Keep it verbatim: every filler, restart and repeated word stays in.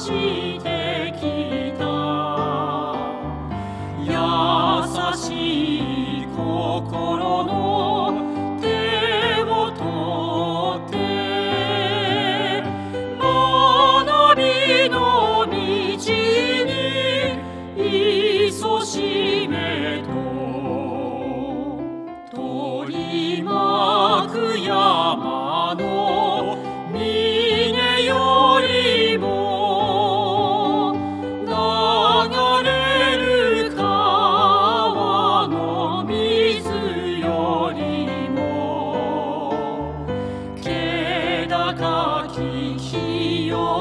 してきた。優しい心の手を取って学びの道に勤しめと取り巻く山の峰よりも流れる川の水よりも気高き清